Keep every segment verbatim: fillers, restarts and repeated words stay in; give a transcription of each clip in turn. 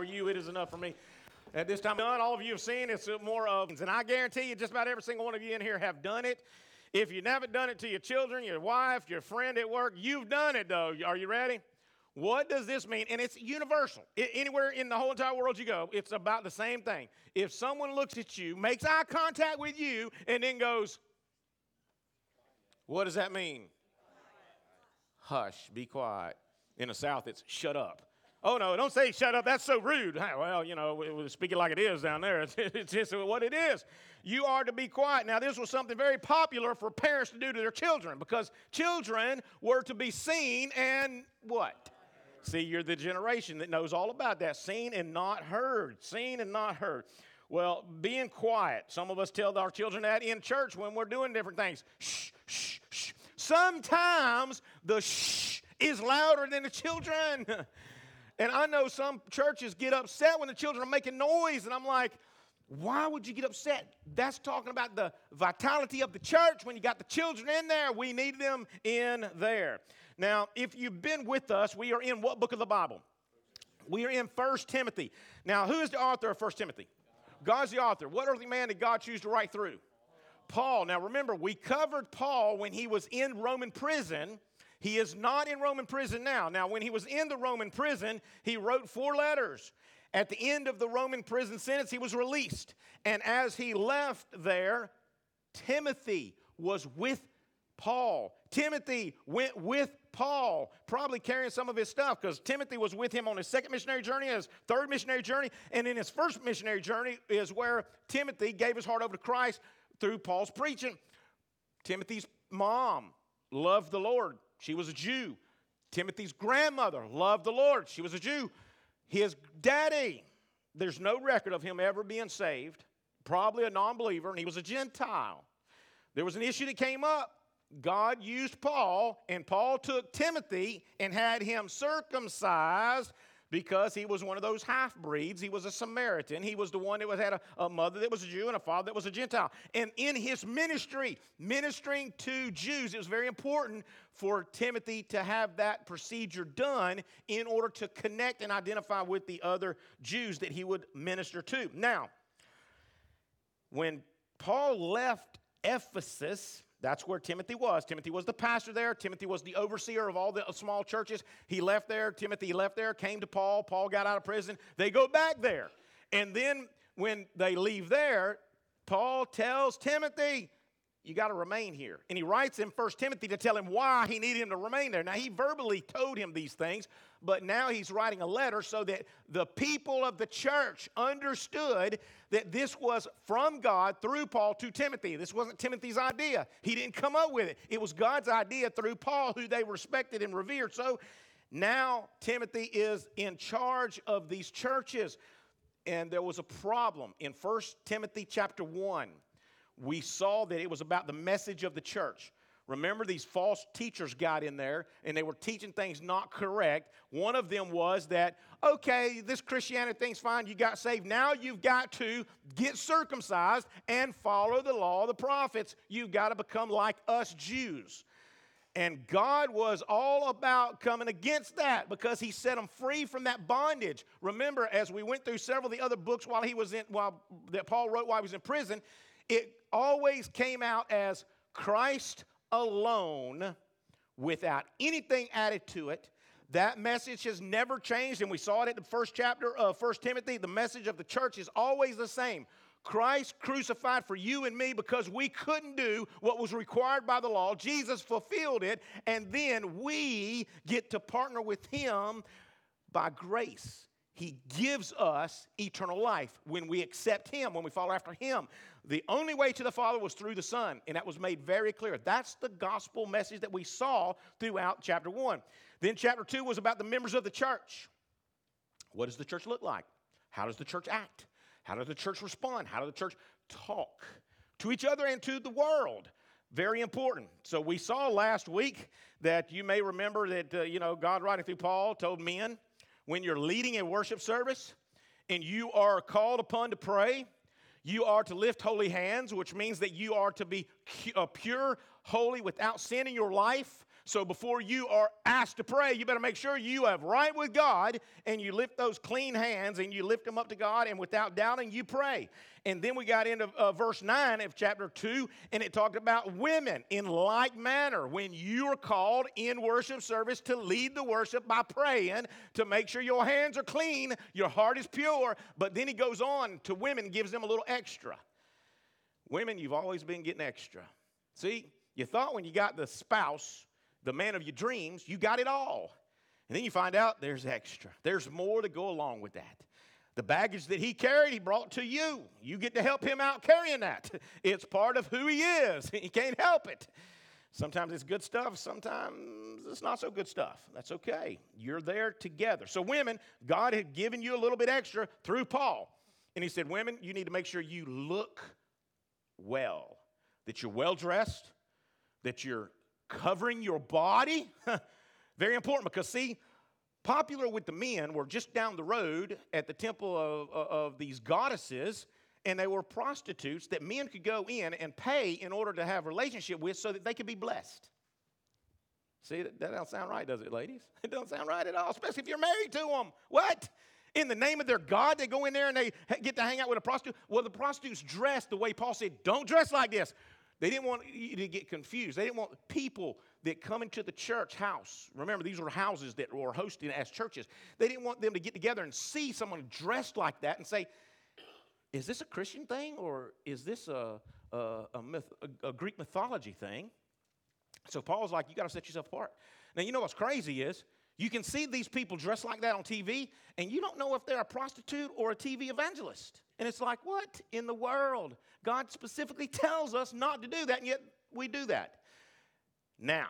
you, it is enough for me. At this time, done. All of you have seen it's more of, and I guarantee you, just about every single one of you in here have done it. If you haven't done it to your children, your wife, your friend at work, you've done it though. Are you ready? What does this mean? And it's universal. I, anywhere in the whole entire world you go, it's about the same thing. If someone looks at you, makes eye contact with you, and then goes, what does that mean? Hush, be quiet. In the South, it's shut up. Oh, no, don't say shut up. That's so rude. Well, you know, we'll speak it like it is down there. It's, it's just what it is. You are to be quiet. Now, this was something very popular for parents to do to their children because children were to be seen and what? See, you're the generation that knows all about that. Seen and not heard. Seen and not heard. Well, being quiet. Some of us tell our children that in church when we're doing different things. Shh, shh, shh. Sometimes the shh is louder than the children. And I know some churches get upset when the children are making noise, and I'm like, why would you get upset? That's talking about the vitality of the church. When you got the children in there, we need them in there. Now, if you've been with us, we are in what book of the Bible? We are in First Timothy. Now, who is the author of First Timothy? God's the author. What earthly man did God choose to write through? Paul. Now, remember, we covered Paul when he was in Roman prison. He is not in Roman prison now. Now, when he was in the Roman prison, he wrote four letters. At the end of the Roman prison sentence, he was released. And as he left there, Timothy was with Paul. Timothy went with Paul, probably carrying some of his stuff, because Timothy was with him on his second missionary journey, his third missionary journey, and in his first missionary journey is where Timothy gave his heart over to Christ through Paul's preaching. Timothy's mom loved the Lord. She was a Jew. Timothy's grandmother loved the Lord. She was a Jew. His daddy, there's no record of him ever being saved, probably a non-believer, and he was a Gentile. There was an issue that came up. God used Paul, and Paul took Timothy and had him circumcised because he was one of those half-breeds. He was a Samaritan. He was the one that had a, a mother that was a Jew and a father that was a Gentile. And in his ministry, ministering to Jews, it was very important for Timothy to have that procedure done in order to connect and identify with the other Jews that he would minister to. Now, when Paul left Ephesus, that's where Timothy was. Timothy was the pastor there. Timothy was the overseer of all the small churches. He left there. Timothy left there, came to Paul. Paul got out of prison. They go back there. And then when they leave there, Paul tells Timothy, you got to remain here. And he writes in First Timothy to tell him why he needed him to remain there. Now, he verbally told him these things, but now he's writing a letter so that the people of the church understood that this was from God through Paul to Timothy. This wasn't Timothy's idea. He didn't come up with it. It was God's idea through Paul, who they respected and revered. So now Timothy is in charge of these churches. And there was a problem in First Timothy chapter one. We saw that it was about the message of the church. Remember, these false teachers got in there, and they were teaching things not correct. One of them was that, okay, this Christianity thing's fine, you got saved. Now you've got to get circumcised and follow the law of the prophets. You've got to become like us Jews. And God was all about coming against that because he set them free from that bondage. Remember, as we went through several of the other books while he was in, while that Paul wrote while he was in prison, it always came out as Christ alone without anything added to it. That message has never changed, and we saw it at the first chapter of First Timothy. The message of the church is always the same. Christ crucified for you and me because we couldn't do what was required by the law. Jesus fulfilled it, and then we get to partner with him by grace. He gives us eternal life when we accept him, when we follow after him. The only way to the Father was through the Son, and that was made very clear. That's the gospel message that we saw throughout chapter one. Then chapter two was about the members of the church. What does the church look like? How does the church act? How does the church respond? How does the church talk to each other and to the world? Very important. So we saw last week that you may remember that, uh, you know, God writing through Paul told men, when you're leading a worship service and you are called upon to pray, you are to lift holy hands, which means that you are to be pure, holy, without sin in your life, So before you are asked to pray, you better make sure you have right with God and you lift those clean hands and you lift them up to God, and without doubting, you pray. And then we got into uh, verse nine of chapter two, and it talked about women in like manner. When you are called in worship service to lead the worship by praying, to make sure your hands are clean, your heart is pure. But then he goes on to women, gives them a little extra. Women, you've always been getting extra. See, you thought when you got the spouse, the man of your dreams, you got it all. And then you find out there's extra. There's more to go along with that. The baggage that he carried, he brought to you. You get to help him out carrying that. It's part of who he is. He can't help it. Sometimes it's good stuff. Sometimes it's not so good stuff. That's okay. You're there together. So women, God had given you a little bit extra through Paul. And he said, women, you need to make sure you look well, that you're well dressed, that you're covering your body. Very important, because see, popular with the men were just down the road at the temple of, of, of these goddesses, and they were prostitutes that men could go in and pay in order to have a relationship with so that they could be blessed. See, that, that don't sound right, does it, ladies? It don't sound right at all, especially if you're married to them. What? In the name of their God, they go in there and they get to hang out with a prostitute? Well, the prostitutes dressed the way Paul said, don't dress like this. They didn't want you to get confused. They didn't want people that come into the church house. Remember, these were houses that were hosted as churches. They didn't want them to get together and see someone dressed like that and say, is this a Christian thing, or is this a, a, a, myth, a, a Greek mythology thing? So Paul's like, you got to set yourself apart. Now, you know what's crazy is you can see these people dressed like that on T V, and you don't know if they're a prostitute or a T V evangelist. And it's like, what in the world? God specifically tells us not to do that, and yet we do that. Now,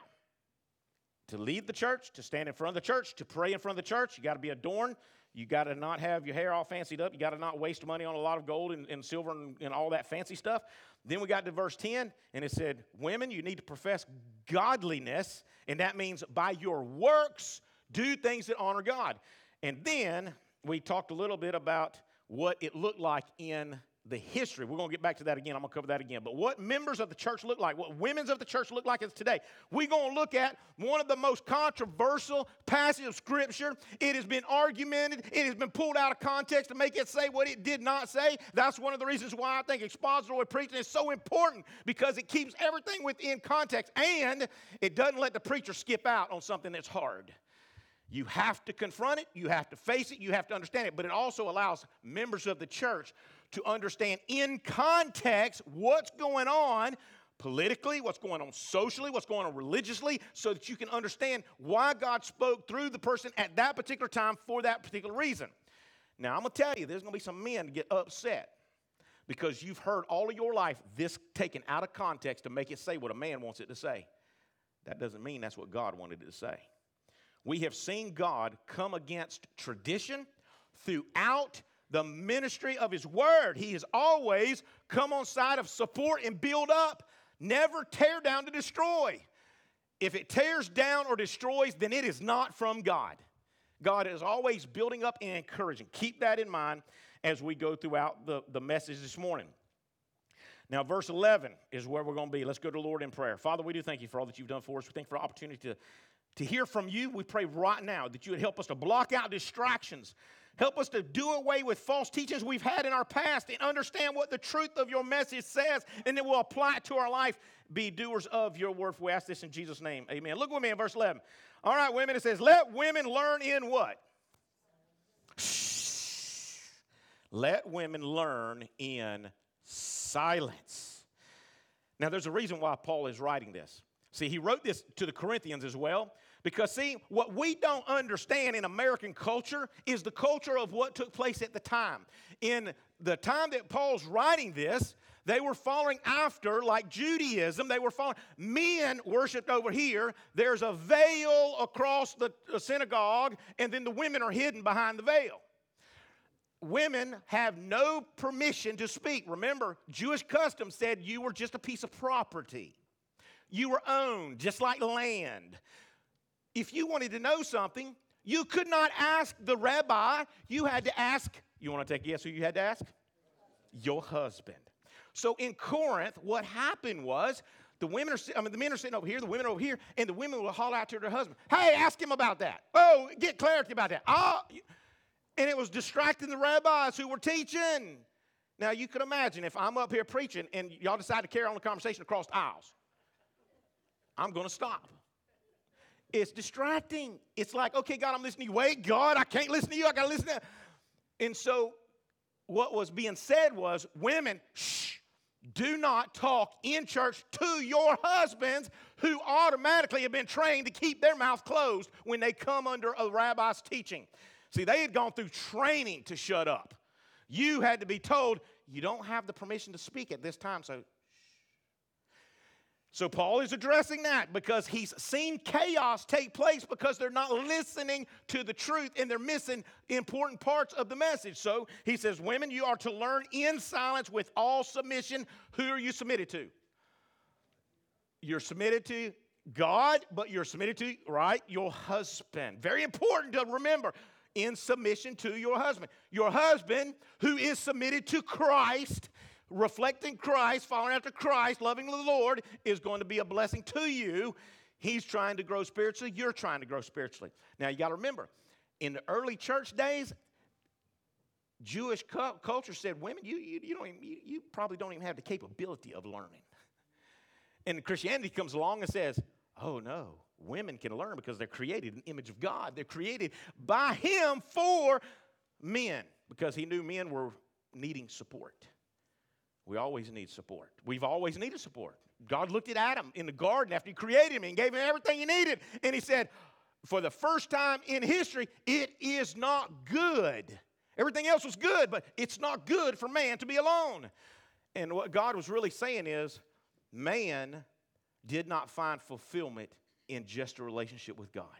to lead the church, to stand in front of the church, to pray in front of the church, you got to be adorned. You got to not have your hair all fancied up. You got to not waste money on a lot of gold and, and silver and, and all that fancy stuff. Then we got to verse ten, and it said, women, you need to profess godliness, and that means by your works, do things that honor God. And then we talked a little bit about what it looked like in the history. We're going to get back to that again. I'm going to cover that again. But what members of the church look like, what women's of the church look like is today. We're going to look at one of the most controversial passages of Scripture. It has been argumented. It has been pulled out of context to make it say what it did not say. That's one of the reasons why I think expository preaching is so important, because it keeps everything within context, and it doesn't let the preacher skip out on something that's hard. You have to confront it, you have to face it, you have to understand it, but it also allows members of the church to understand in context what's going on politically, what's going on socially, what's going on religiously, so that you can understand why God spoke through the person at that particular time for that particular reason. Now, I'm going to tell you, there's going to be some men get upset because you've heard all of your life this taken out of context to make it say what a man wants it to say. That doesn't mean that's what God wanted it to say. We have seen God come against tradition throughout the ministry of His Word. He has always come on side of support and build up, never tear down to destroy. If it tears down or destroys, then it is not from God. God is always building up and encouraging. Keep that in mind as we go throughout the, the message this morning. Now, verse eleven is where we're going to be. Let's go to the Lord in prayer. Father, we do thank you for all that you've done for us. We thank you for the opportunity to To hear from you. We pray right now that you would help us to block out distractions. Help us to do away with false teachings we've had in our past and understand what the truth of your message says, and then we'll apply it to our life. Be doers of your word. We ask this in Jesus' name. Amen. Look with me in verse eleven. All right, women, it says, let women learn in what? Shh. Let women learn in silence. Now, there's a reason why Paul is writing this. See, he wrote this to the Corinthians as well, because, see, what we don't understand in American culture is the culture of what took place at the time. In the time that Paul's writing this, they were following after, like Judaism, they were following. Men worshiped over here. There's a veil across the synagogue, and then the women are hidden behind the veil. Women have no permission to speak. Remember, Jewish custom said you were just a piece of property. You were owned, just like land. If you wanted to know something, you could not ask the rabbi. You had to ask, you want to take a guess who you had to ask? Your husband. So in Corinth, what happened was The women are, I mean, the men are sitting over here, the women are over here, and the women will holler out to their husband, hey, ask him about that. Oh, get clarity about that. Oh, and it was distracting the rabbis who were teaching. Now, you could imagine if I'm up here preaching and y'all decide to carry on the conversation across the aisles. I'm going to stop. It's distracting. It's like, okay, God, I'm listening to you. Wait, God, I can't listen to you. I got to listen to you. And so what was being said was, women, shh, do not talk in church to your husbands who automatically have been trained to keep their mouth closed when they come under a rabbi's teaching. See, they had gone through training to shut up. You had to be told, you don't have the permission to speak at this time, so So Paul is addressing that because he's seen chaos take place because they're not listening to the truth and they're missing important parts of the message. So he says, women, you are to learn in silence with all submission. Who are you submitted to? You're submitted to God, but you're submitted to, right, your husband. Very important to remember. In submission to your husband. Your husband, who is submitted to Christ, reflecting Christ, following after Christ, loving the Lord, is going to be a blessing to you. He's trying to grow spiritually. You're trying to grow spiritually. Now, you got to remember, in the early church days, Jewish cu- culture said, women, you, you, you, don't even, you, you probably don't even have the capability of learning. And Christianity comes along and says, oh, no. Women can learn because they're created in the image of God. They're created by Him for men because He knew men were needing support. We always need support. We've always needed support. God looked at Adam in the garden after He created him and gave him everything he needed. And He said, for the first time in history, it is not good. Everything else was good, but it's not good for man to be alone. And what God was really saying is, man did not find fulfillment in just a relationship with God.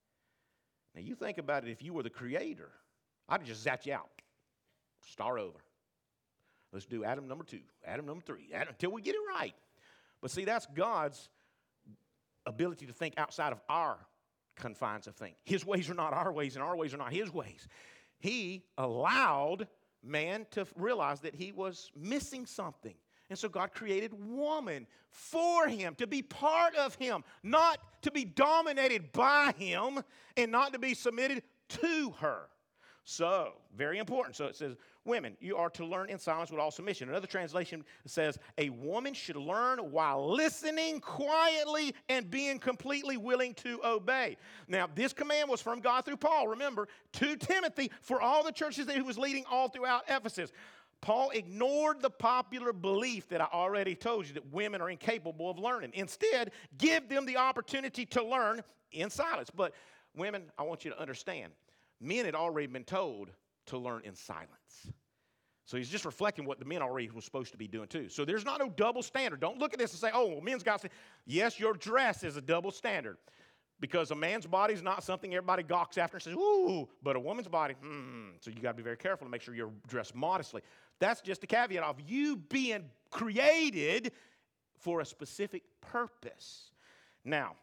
Now, you think about it, if you were the creator, I'd just zap you out. Start over. Let's do Adam number two, Adam number three, Adam, until we get it right. But see, that's God's ability to think outside of our confines of things. His ways are not our ways, and our ways are not His ways. He allowed man to realize that he was missing something. And so God created woman for him, to be part of him, not to be dominated by him and not to be submitted to her. So, very important. So it says, women, you are to learn in silence with all submission. Another translation says, a woman should learn while listening quietly and being completely willing to obey. Now, this command was from God through Paul, remember, to Timothy for all the churches that he was leading all throughout Ephesus. Paul ignored the popular belief that I already told you that women are incapable of learning. Instead, give them the opportunity to learn in silence. But women, I want you to understand, men had already been told to learn in silence. So he's just reflecting what the men already were supposed to be doing too. So there's not no double standard. Don't look at this and say, oh, well, men's got to say, yes, your dress is a double standard. Because a man's body is not something everybody gawks after and says, ooh, but a woman's body, hmm. So you got to be very careful to make sure you're dressed modestly. That's just a caveat of you being created for a specific purpose. Now,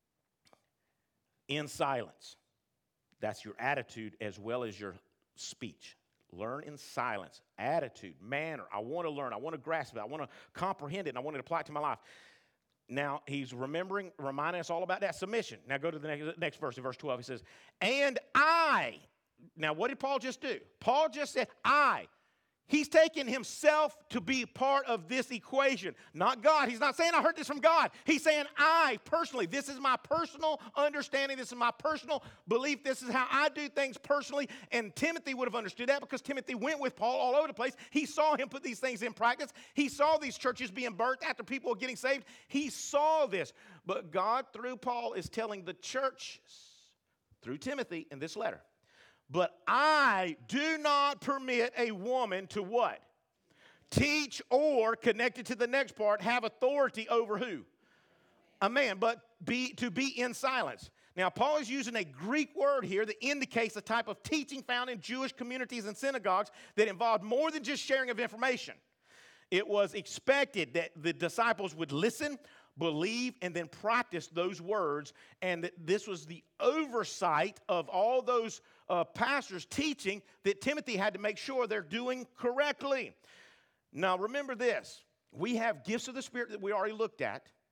in silence, that's your attitude as well as your speech. Learn in silence, attitude, manner. I want to learn. I want to grasp it. I want to comprehend it, and I want to apply it to my life. Now, he's remembering, reminding us all about that submission. Now, go to the next, next verse, in verse twelve. He says, and I. Now, what did Paul just do? Paul just said, I. He's taking himself to be part of this equation, not God. He's not saying I heard this from God. He's saying I personally, this is my personal understanding. This is my personal belief. This is how I do things personally. And Timothy would have understood that because Timothy went with Paul all over the place. He saw him put these things in practice. He saw these churches being burnt after people were getting saved. He saw this. But God, through Paul, is telling the churches, through Timothy in this letter, but I do not permit a woman to what? Teach or, connected to the next part, have authority over who? A man, but be to be in silence. Now, Paul is using a Greek word here that indicates the type of teaching found in Jewish communities and synagogues that involved more than just sharing of information. It was expected that the disciples would listen, believe, and then practice those words, and that this was the oversight of all those uh, pastors teaching that Timothy had to make sure they're doing correctly. Now, remember this. We have gifts of the Spirit that we already looked at,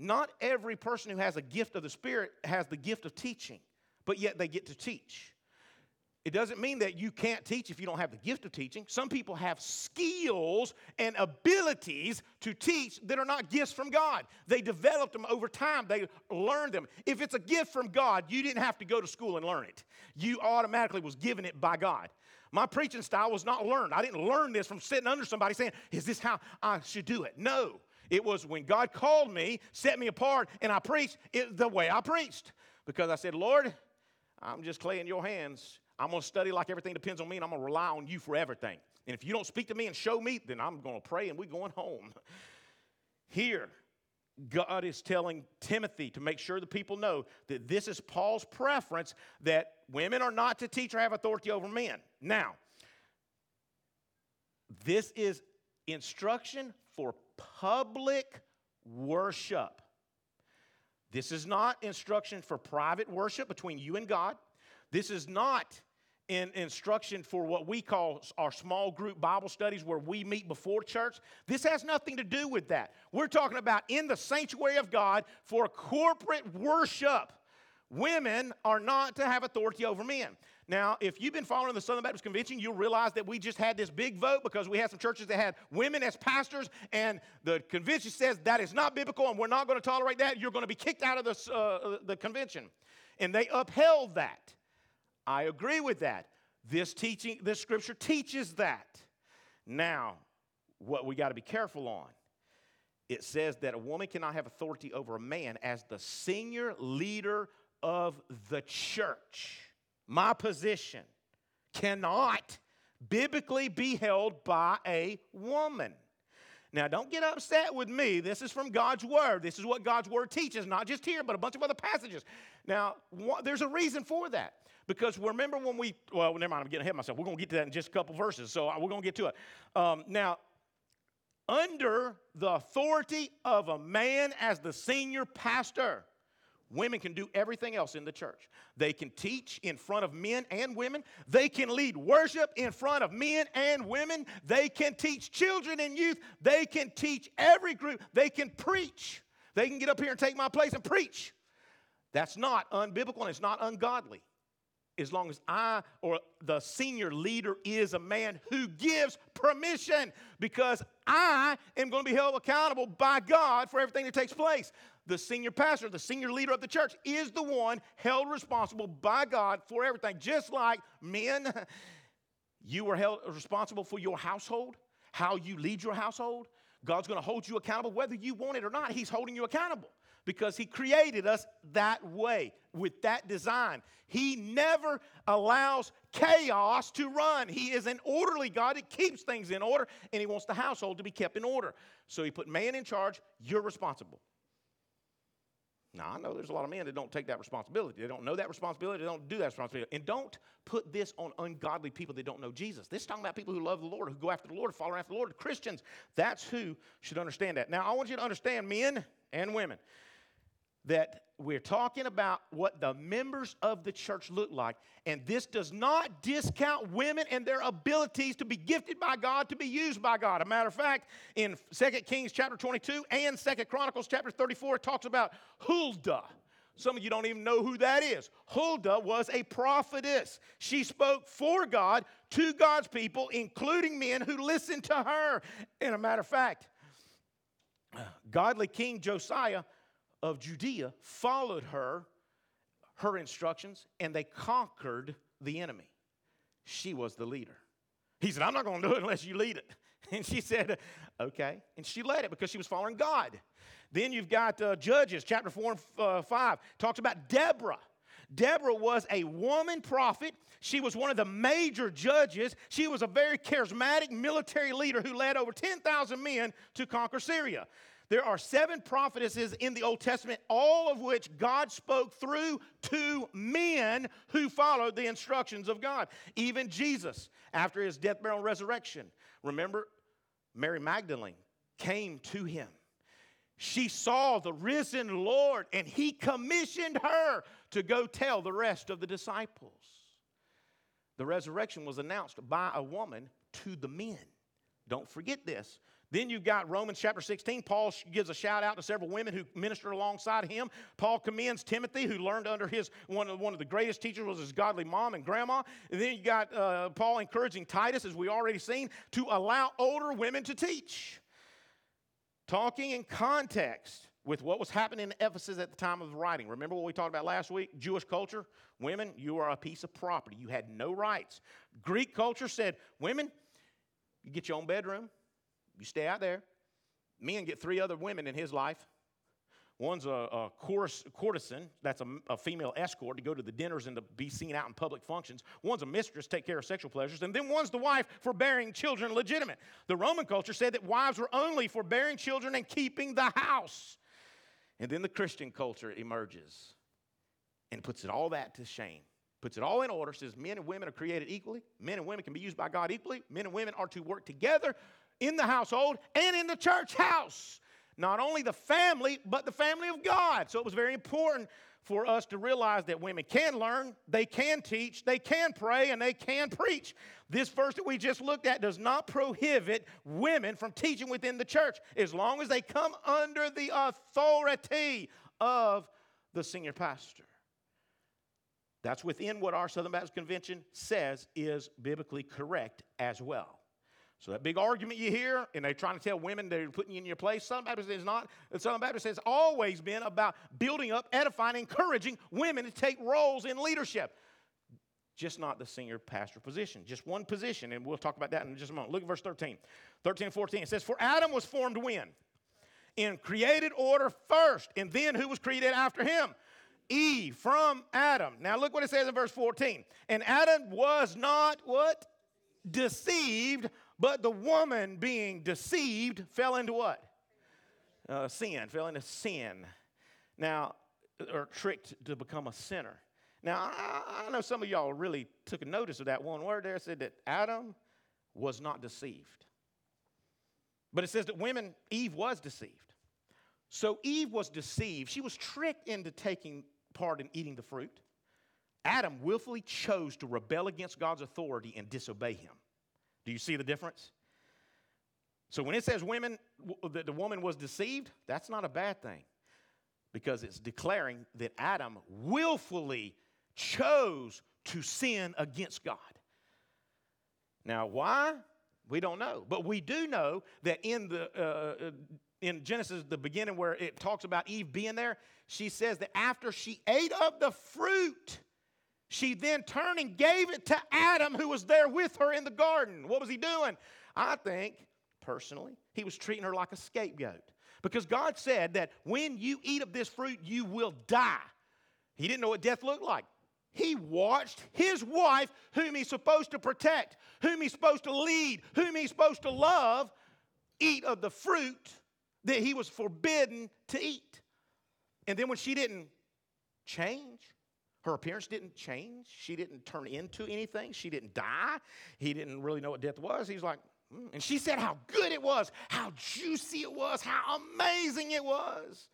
Not every person who has a gift of the Spirit has the gift of teaching, but yet they get to teach. It doesn't mean that you can't teach if you don't have the gift of teaching. Some people have skills and abilities to teach that are not gifts from God. They developed them over time. They learned them. If it's a gift from God, you didn't have to go to school and learn it. You automatically was given it by God. My preaching style was not learned. I didn't learn this from sitting under somebody saying, is this how I should do it? No. It was when God called me, set me apart, and I preached it the way I preached. Because I said, Lord, I'm just clay in your hands. I'm going to study like everything depends on me, and I'm going to rely on you for everything. And if you don't speak to me and show me, then I'm going to pray, and we're going home. Here, God is telling Timothy to make sure the people know that this is Paul's preference, that women are not to teach or have authority over men. Now, this is instruction for public worship. This is not instruction for private worship between you and God. This is not in instruction for what we call our small group Bible studies where we meet before church. This has nothing to do with that. We're talking about in the sanctuary of God for corporate worship. Women are not to have authority over men. Now, if you've been following the Southern Baptist Convention, you'll realize that we just had this big vote because we had some churches that had women as pastors, and the convention says that is not biblical and we're not going to tolerate that. You're going to be kicked out of the, uh, the convention. And they upheld that. I agree with that. This teaching, this scripture teaches that. Now, what we got to be careful on, it says that a woman cannot have authority over a man as the senior leader of the church. My position cannot biblically be held by a woman. Now, don't get upset with me. This is from God's Word. This is what God's Word teaches, not just here, but a bunch of other passages. Now, wh- there's a reason for that. Because remember when we, well, never mind, I'm getting ahead of myself. We're going to get to that in just a couple verses, so we're going to get to it. Um, now, under the authority of a man as the senior pastor, women can do everything else in the church. They can teach in front of men and women. They can lead worship in front of men and women. They can teach children and youth. They can teach every group. They can preach. They can get up here and take my place and preach. That's not unbiblical and it's not ungodly. As long as I or the senior leader is a man who gives permission, because I am going to be held accountable by God for everything that takes place. The senior pastor, the senior leader of the church, is the one held responsible by God for everything. Just like men, you are held responsible for your household, how you lead your household. God's going to hold you accountable whether you want it or not. He's holding you accountable. Because he created us that way, with that design. He never allows chaos to run. He is an orderly God. He keeps things in order, and he wants the household to be kept in order. So he put man in charge. You're responsible. Now, I know there's a lot of men that don't take that responsibility. They don't know that responsibility. They don't do that responsibility. And don't put this on ungodly people that don't know Jesus. This is talking about people who love the Lord, who go after the Lord, follow after the Lord. Christians, that's who should understand that. Now, I want you to understand, men and women, that we're talking about what the members of the church look like. And this does not discount women and their abilities to be gifted by God, to be used by God. A matter of fact, in Second Kings chapter twenty-two and Second Chronicles chapter thirty-four, it talks about Huldah. Some of you don't even know who that is. Huldah was a prophetess. She spoke for God to God's people, including men who listened to her. And a matter of fact, godly King Josiah of Judea followed her, her instructions, and they conquered the enemy. She was the leader. He said, I'm not going to do it unless you lead it. And she said, okay. And she led it because she was following God. Then you've got uh, Judges chapter four and uh, five. Talks about Deborah. Deborah was a woman prophet. She was one of the major judges. She was a very charismatic military leader who led over ten thousand men to conquer Syria. There are seven prophetesses in the Old Testament, all of which God spoke through to men who followed the instructions of God. Even Jesus, after his death, burial, and resurrection. Remember, Mary Magdalene came to him. She saw the risen Lord, and he commissioned her to go tell the rest of the disciples. The resurrection was announced by a woman to the men. Don't forget this. Then you've got Romans chapter sixteen. Paul gives a shout out to several women who minister alongside him. Paul commends Timothy, who learned under his one of, one of the greatest teachers was his godly mom and grandma. And then you got uh, Paul encouraging Titus, as we already seen, to allow older women to teach. Talking in context with what was happening in Ephesus at the time of the writing. Remember what we talked about last week? Jewish culture, women, you are a piece of property. You had no rights. Greek culture said, women, you get your own bedroom. You stay out there. Men get three other women in his life. One's a, a courtesan, that's a, a female escort to go to the dinners and to be seen out in public functions. One's a mistress, take care of sexual pleasures. And then one's the wife for bearing children legitimate. The Roman culture said that wives were only for bearing children and keeping the house. And then the Christian culture emerges and puts it all that to shame. Puts it all in order, says men and women are created equally. Men and women can be used by God equally. Men and women are to work together in the household and in the church house. Not only the family, but the family of God. So it was very important for us to realize that women can learn, they can teach, they can pray, and they can preach. This verse that we just looked at does not prohibit women from teaching within the church as long as they come under the authority of the senior pastor. That's within what our Southern Baptist Convention says is biblically correct as well. So that big argument you hear, and they're trying to tell women they're putting you in your place, Southern Baptist is not. Southern Baptist has always been about building up, edifying, encouraging women to take roles in leadership. Just not the senior pastor position. Just one position, and we'll talk about that in just a moment. Look at verse thirteen. thirteen and fourteen. It says, for Adam was formed when? In created order first, and then who was created after him? Eve from Adam. Now look what it says in verse fourteen. And Adam was not what? Deceived, but the woman being deceived fell into what? Uh, sin, fell into sin. Now, or tricked to become a sinner. Now, I, I know some of y'all really took a notice of that one word there. It said that Adam was not deceived. But it says that women, Eve was deceived. So Eve was deceived. She was tricked into taking part in eating the fruit. Adam willfully chose to rebel against God's authority and disobey him. Do you see the difference? So when it says women, that the woman was deceived, that's not a bad thing, because it's declaring that Adam willfully chose to sin against God. Now, why? We don't know. But we do know that in the uh, in Genesis, the beginning where it talks about Eve being there, she says that after she ate of the fruit, she then turned and gave it to Adam, who was there with her in the garden. What was he doing? I think, personally, he was treating her like a scapegoat. Because God said that when you eat of this fruit, you will die. He didn't know what death looked like. He watched his wife, whom he's supposed to protect, whom he's supposed to lead, whom he's supposed to love, eat of the fruit that he was forbidden to eat. And then when she didn't change, her appearance didn't change, she didn't turn into anything, she didn't die, he didn't really know what death was, he's like, mm. And she said how good it was, how juicy it was, how amazing it was.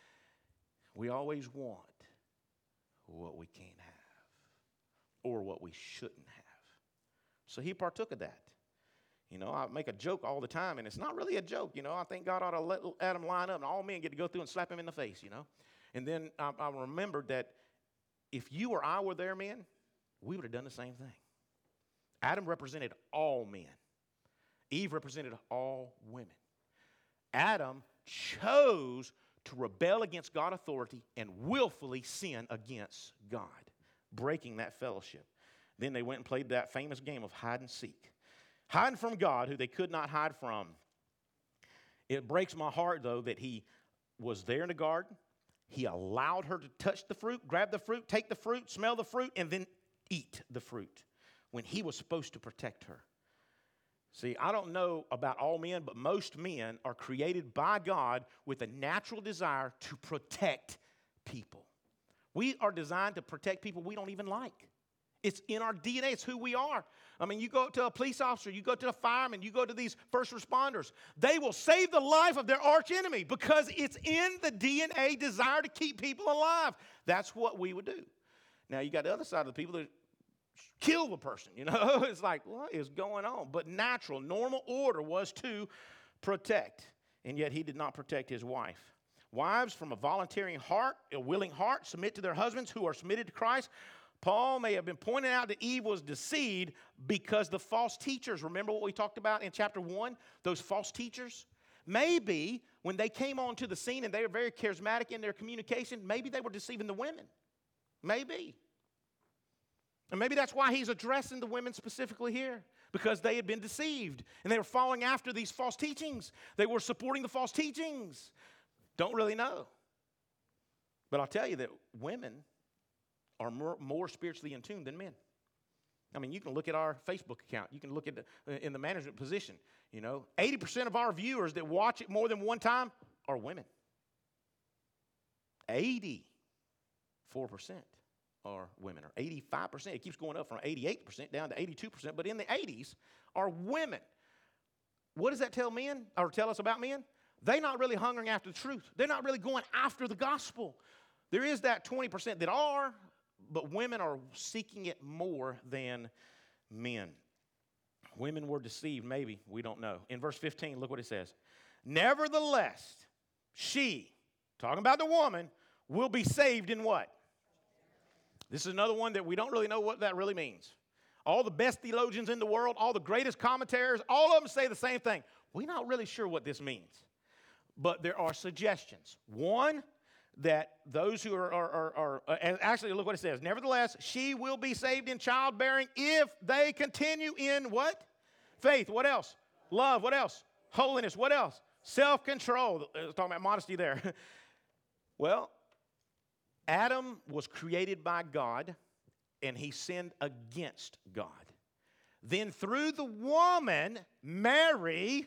We always want what we can't have, or what we shouldn't have. So he partook of that. You know, I make a joke all the time, and it's not really a joke, you know. I think God ought to let Adam line up, and all men get to go through and slap him in the face, you know. And then I, I remembered that if you or I were there, men, we would have done the same thing. Adam represented all men. Eve represented all women. Adam chose to rebel against God's authority and willfully sin against God, breaking that fellowship. Then they went and played that famous game of hide and seek. Hiding from God, who they could not hide from. It breaks my heart, though, that he was there in the garden. He allowed her to touch the fruit, grab the fruit, take the fruit, smell the fruit, and then eat the fruit when he was supposed to protect her. See, I don't know about all men, but most men are created by God with a natural desire to protect people. We are designed to protect people we don't even like. It's in our D N A. It's who we are. I mean, you go to a police officer, you go to a fireman, you go to these first responders. They will save the life of their arch enemy because it's in the D N A desire to keep people alive. That's what we would do. Now, you got the other side of the people that kill the person, you know. It's like, what is going on? But natural, normal order was to protect, and yet he did not protect his wife. Wives, from a volunteering heart, a willing heart, submit to their husbands who are submitted to Christ. Paul may have been pointing out that Eve was deceived because the false teachers, remember what we talked about in chapter one? Those false teachers? Maybe when they came onto the scene and they were very charismatic in their communication, maybe they were deceiving the women. Maybe. And maybe that's why he's addressing the women specifically here, because they had been deceived and they were following after these false teachings. They were supporting the false teachings. Don't really know. But I'll tell you that women are more, more spiritually in tune than men. I mean, you can look at our Facebook account. You can look at the, in the management position. You know, eighty percent of our viewers that watch it more than one time are women. eighty-four percent are women, or eighty-five percent. It keeps going up from eighty-eight percent down to eighty-two percent, but in the eighties are women. What does that tell men, or tell us about men? They're not really hungering after the truth. They're not really going after the gospel. There is that twenty percent that are, but women are seeking it more than men. Women were deceived, maybe. We don't know. In verse fifteen, look what it says. Nevertheless, she, talking about the woman, will be saved in what? This is another one that we don't really know what that really means. All the best theologians in the world, all the greatest commentators, all of them say the same thing. We're not really sure what this means. But there are suggestions. One, that those who are, are, are, are uh, and actually look what it says. Nevertheless, she will be saved in childbearing if they continue in what? Faith. What else? Love. What else? Holiness. What else? Self-control. I was talking about modesty there. Well, Adam was created by God, and he sinned against God. Then through the woman, Mary,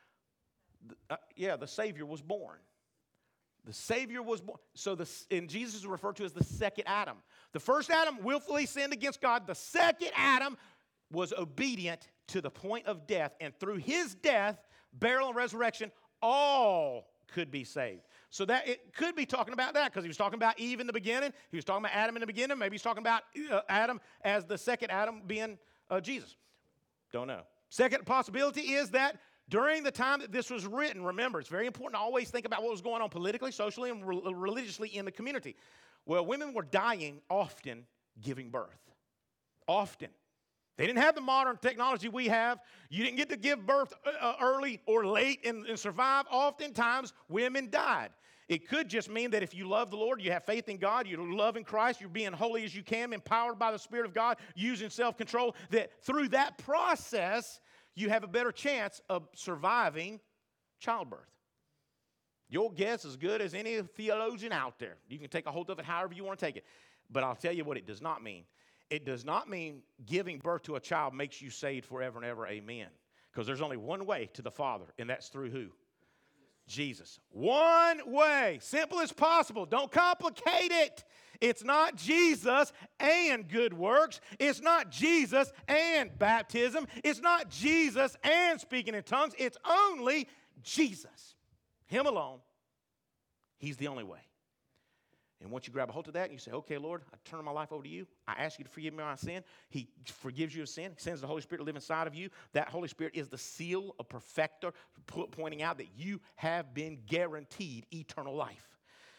uh, yeah, the Savior was born. The Savior was born. So the, and Jesus is referred to as the second Adam. The first Adam willfully sinned against God. The second Adam was obedient to the point of death. And through his death, burial, and resurrection, all could be saved. So that it could be talking about that, because he was talking about Eve in the beginning. He was talking about Adam in the beginning. Maybe he's talking about uh, Adam as the second Adam being uh, Jesus. Don't know. Second possibility is that during the time that this was written, remember, it's very important to always think about what was going on politically, socially, and re- religiously in the community. Well, women were dying often giving birth. Often. They didn't have the modern technology we have. You didn't get to give birth uh, early or late and, and survive. Oftentimes, women died. It could just mean that if you love the Lord, you have faith in God, you love in Christ, you're being holy as you can, empowered by the Spirit of God, using self-control, that through that process, you have a better chance of surviving childbirth. Your guess is as good as any theologian out there. You can take a hold of it however you want to take it. But I'll tell you what it does not mean. It does not mean giving birth to a child makes you saved forever and ever, amen. Because there's only one way to the Father, and that's through who? Jesus. One way. Simple as possible. Don't complicate it. It's not Jesus and good works. It's not Jesus and baptism. It's not Jesus and speaking in tongues. It's only Jesus. Him alone. He's the only way. And once you grab a hold of that and you say, okay, Lord, I turn my life over to you. I ask you to forgive me my sin. He forgives you of sin. He sends the Holy Spirit to live inside of you. That Holy Spirit is the seal, a perfecter, pointing out that you have been guaranteed eternal life.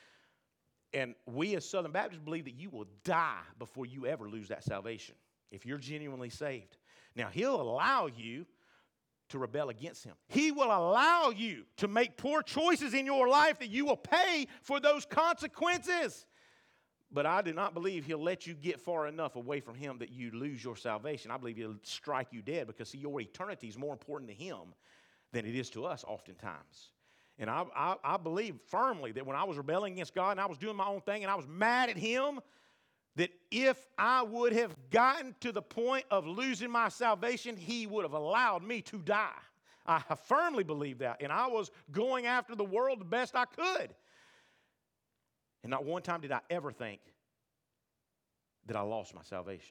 And we as Southern Baptists believe that you will die before you ever lose that salvation if you're genuinely saved. Now, he'll allow you to rebel against him. He will allow you to make poor choices in your life that you will pay for those consequences. But I do not believe he'll let you get far enough away from him that you lose your salvation. I believe he'll strike you dead, because, see, your eternity is more important to him than it is to us oftentimes. And I, I, I believe firmly that when I was rebelling against God and I was doing my own thing and I was mad at him, that if I would have gotten to the point of losing my salvation, he would have allowed me to die. I firmly believe that. And I was going after the world the best I could. And not one time did I ever think that I lost my salvation.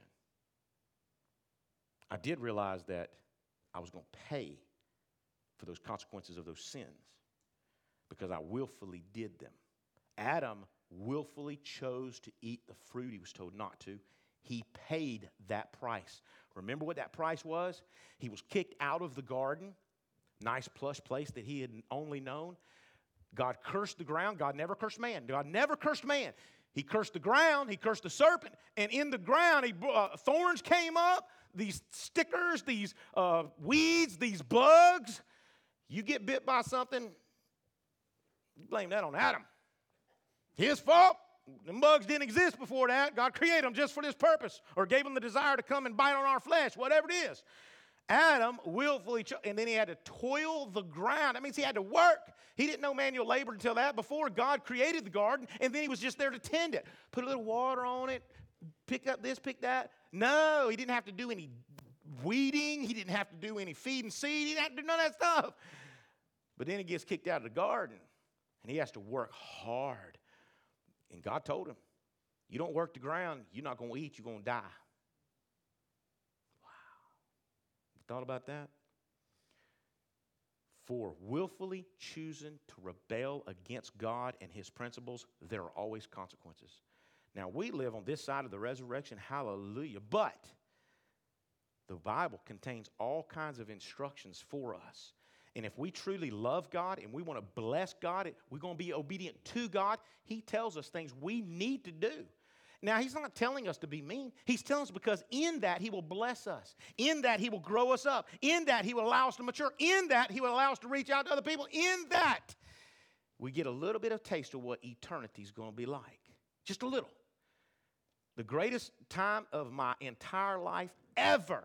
I did realize that I was going to pay for those consequences of those sins because I willfully did them. Adam willfully chose to eat the fruit he was told not to. He paid that price. Remember what that price was? He was kicked out of the garden, nice plush place that he had only known. God cursed the ground. God never cursed man. God never cursed man. He cursed the ground. He cursed the serpent. And in the ground, he, uh, thorns came up, these stickers, these uh, weeds, these bugs. You get bit by something, you blame that on Adam. His fault. The bugs didn't exist before that. God created them just for this purpose, or gave them the desire to come and bite on our flesh, whatever it is. Adam willfully, cho- and then he had to toil the ground. That means he had to work. He didn't know manual labor until that. Before, God created the garden, and then he was just there to tend it. Put a little water on it, pick up this, pick that. No, he didn't have to do any weeding. He didn't have to do any feeding seed. He didn't have to do none of that stuff. But then he gets kicked out of the garden, and he has to work hard. And God told him, you don't work the ground, you're not going to eat, you're going to die. Thought about that? For willfully choosing to rebel against God and his principles, there are always consequences. Now, we live on this side of the resurrection, hallelujah, but the Bible contains all kinds of instructions for us. And if we truly love God and we want to bless God, we're going to be obedient to God, he tells us things we need to do. Now, he's not telling us to be mean. He's telling us because in that he will bless us. In that he will grow us up. In that he will allow us to mature. In that he will allow us to reach out to other people. In that we get a little bit of taste of what eternity is going to be like. Just a little. The greatest time of my entire life ever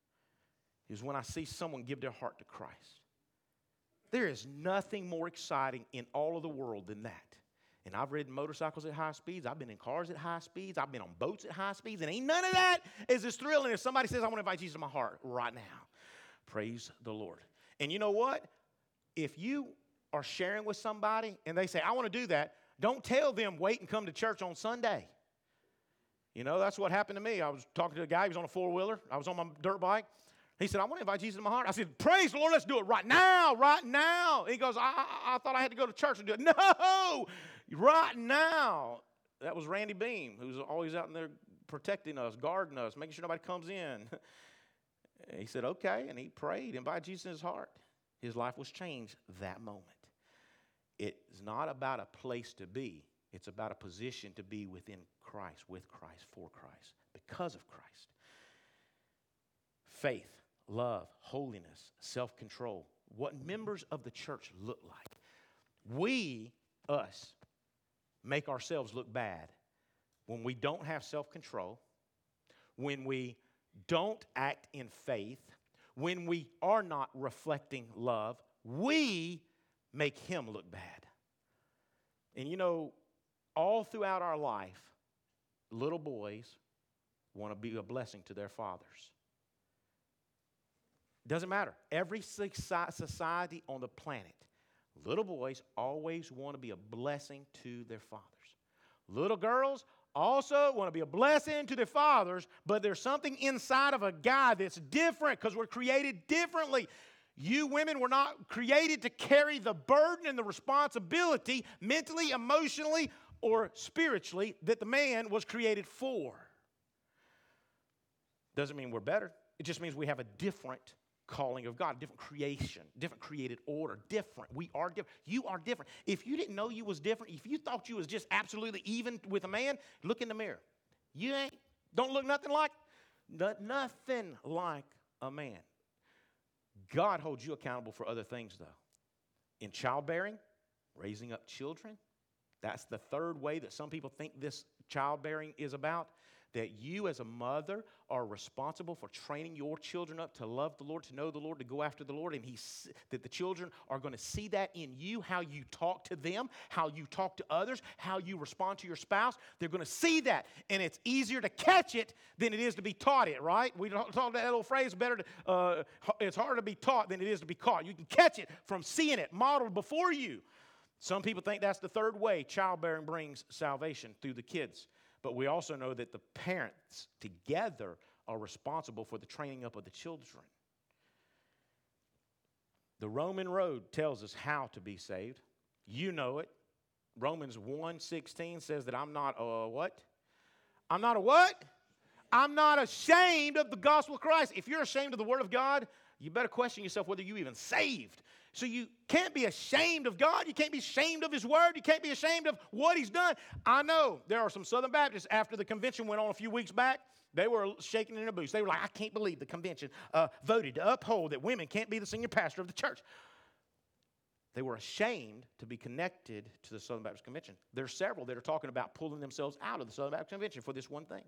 is when I see someone give their heart to Christ. There is nothing more exciting in all of the world than that. And I've ridden motorcycles at high speeds. I've been in cars at high speeds. I've been on boats at high speeds. And ain't none of that is as thrilling as somebody says, I want to invite Jesus to my heart right now. Praise the Lord. And you know what? If you are sharing with somebody and they say, I want to do that, don't tell them wait and come to church on Sunday. You know, that's what happened to me. I was talking to a guy. He was on a four-wheeler. I was on my dirt bike. He said, I want to invite Jesus to my heart. I said, praise the Lord, let's do it right now, right now. He goes, I, I, I thought I had to go to church and do it. No, right now. That was Randy Beam, who's always out in there protecting us, guarding us, making sure nobody comes in. He said, okay, and he prayed, invited Jesus in his heart. His life was changed that moment. It's not about a place to be. It's about a position to be within Christ, with Christ, for Christ, because of Christ. Faith, love, holiness, self-control. What members of the church look like. We, us, make ourselves look bad when we don't have self-control, when we don't act in faith, when we are not reflecting love. We make him look bad. And you know, all throughout our life, little boys want to be a blessing to their fathers. Doesn't matter. Every society on the planet, little boys always want to be a blessing to their fathers. Little girls also want to be a blessing to their fathers, but there's something inside of a guy that's different because we're created differently. You women were not created to carry the burden and the responsibility mentally, emotionally, or spiritually that the man was created for. Doesn't mean we're better. It just means we have a different calling of God, different creation, different created order, different. We are different. You are different. If you didn't know you was different, if you thought you was just absolutely even with a man, look in the mirror. You ain't, don't look nothing like, nothing like a man. God holds you accountable for other things, though. In childbearing, raising up children, that's the third way that some people think this childbearing is about. That you as a mother are responsible for training your children up to love the Lord, to know the Lord, to go after the Lord. And he, that the children are going to see that in you, how you talk to them, how you talk to others, how you respond to your spouse. They're going to see that. And it's easier to catch it than it is to be taught it, right? We talk that little phrase, better to, uh, it's harder to be taught than it is to be caught. You can catch it from seeing it modeled before you. Some people think that's the third way childbearing brings salvation, through the kids. But we also know that the parents together are responsible for the training up of the children. The Roman road tells us how to be saved. You know it. Romans one sixteen says that I'm not a what? I'm not a what? I'm not ashamed of the gospel of Christ. If you're ashamed of the word of God, you better question yourself whether you even saved. So you can't be ashamed of God. You can't be ashamed of his word. You can't be ashamed of what he's done. I know there are some Southern Baptists, after the convention went on a few weeks back, they were shaking in their boots. They were like, I can't believe the convention uh, voted to uphold that women can't be the senior pastor of the church. They were ashamed to be connected to the Southern Baptist Convention. There are several that are talking about pulling themselves out of the Southern Baptist Convention for this one thing.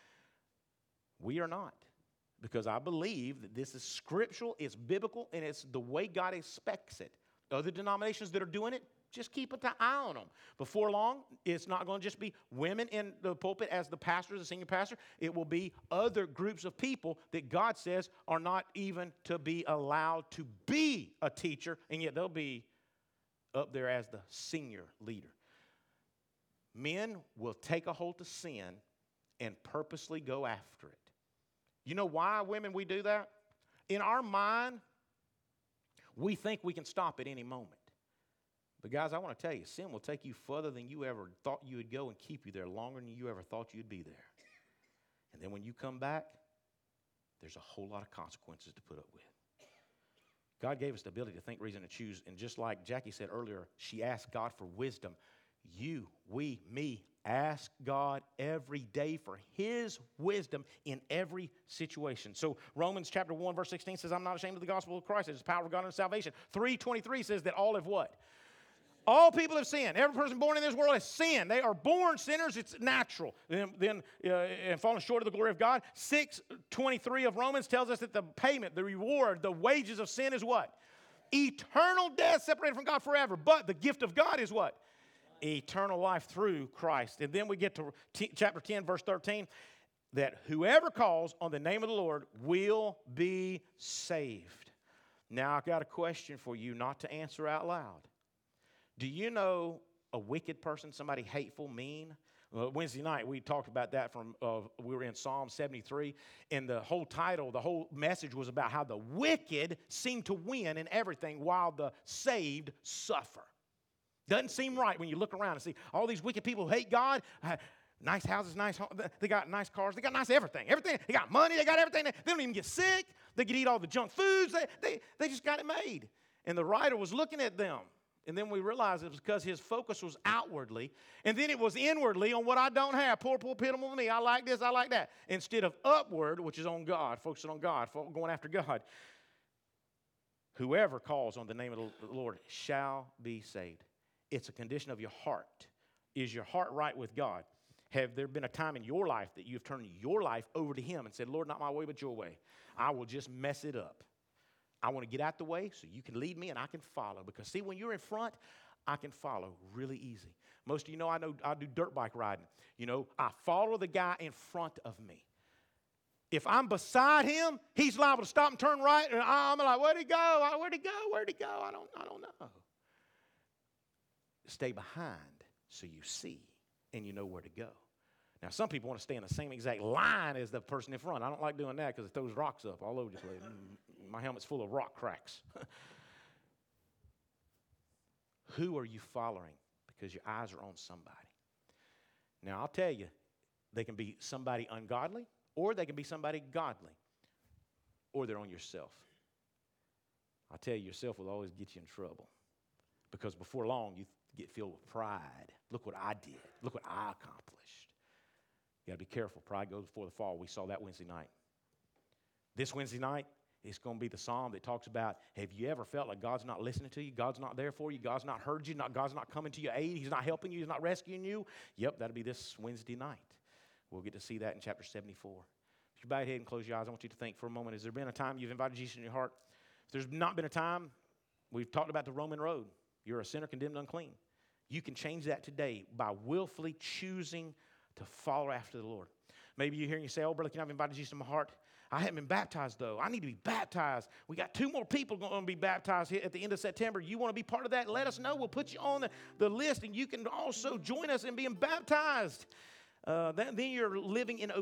We are not, because I believe that this is scriptural, it's biblical, and it's the way God expects it. Other denominations that are doing it, just keep an eye on them. Before long, it's not going to just be women in the pulpit as the pastor, the senior pastor. It will be other groups of people that God says are not even to be allowed to be a teacher, and yet they'll be up there as the senior leader. Men will take a hold to sin and purposely go after it. You know why, women, we do that? In our mind, we think we can stop at any moment. But guys, I want to tell you, sin will take you further than you ever thought you would go and keep you there longer than you ever thought you'd be there. And then when you come back, there's a whole lot of consequences to put up with. God gave us the ability to think, reason, and choose. And just like Jackie said earlier, she asked God for wisdom. You, we, me, ask God every day for his wisdom in every situation. So Romans chapter one, verse sixteen says, I'm not ashamed of the gospel of Christ. It is the power of God unto salvation. three twenty-three says that all have what? All people have sinned. Every person born in this world has sinned. They are born sinners. It's natural. Then, then uh, and falling short of the glory of God. six twenty-three of Romans tells us that the payment, the reward, the wages of sin is what? Eternal death, separated from God forever. But the gift of God is what? Eternal life through Christ. And then we get to t- chapter ten, verse thirteen, that whoever calls on the name of the Lord will be saved. Now, I've got a question for you not to answer out loud. Do you know a wicked person, somebody hateful, mean? Well, Wednesday night, we talked about that from, uh, we were in Psalm seventy-three, and the whole title, the whole message was about how the wicked seem to win in everything while the saved suffer. Doesn't seem right when you look around and see all these wicked people who hate God. Uh, nice houses, nice homes. They got nice cars. They got nice everything. Everything. They got money. They got everything. They, they don't even get sick. They can eat all the junk foods. They, they, they just got it made. And the writer was looking at them. And then we realized it was because his focus was outwardly. And then it was inwardly on what I don't have. Poor, poor, pitiful me. I like this. I like that. Instead of upward, which is on God, focusing on God, going after God. Whoever calls on the name of the Lord shall be saved. It's a condition of your heart. Is your heart right with God? Have there been a time in your life that you've turned your life over to him and said, Lord, not my way, but your way. I will just mess it up. I want to get out the way so you can lead me and I can follow. Because, see, when you're in front, I can follow really easy. Most of you know I know I do dirt bike riding. You know, I follow the guy in front of me. If I'm beside him, he's liable to stop and turn right. And I'm like, where'd he go? Where'd he go? Where'd he go? I don't, I don't know. Stay behind so you see and you know where to go. Now, some people want to stay in the same exact line as the person in front. I don't like doing that because it throws rocks up all over the place. My helmet's full of rock cracks. Who are you following? Because your eyes are on somebody. Now, I'll tell you, they can be somebody ungodly, or they can be somebody godly, or they're on yourself. I'll tell you, yourself will always get you in trouble. Because before long, you get filled with pride. Look what I did. Look what I accomplished. You got to be careful. Pride goes before the fall. We saw that Wednesday night. This Wednesday night, it's going to be the psalm that talks about, have you ever felt like God's not listening to you? God's not there for you? God's not heard you? Not, God's not coming to your aid? He's not helping you? He's not rescuing you? Yep, that'll be this Wednesday night. We'll get to see that in chapter seventy-four. If you bow your head and close your eyes, I want you to think for a moment, has there been a time you've invited Jesus in your heart? If there's not been a time, we've talked about the Roman road. You're a sinner condemned unclean. You can change that today by willfully choosing to follow after the Lord. Maybe you hear and you say, oh, brother, can I have invited Jesus in my heart? I haven't been baptized, though. I need to be baptized. We got two more people going to be baptized here at the end of September. You want to be part of that? Let us know. We'll put you on the, the list, and you can also join us in being baptized. Uh, that, then you're living in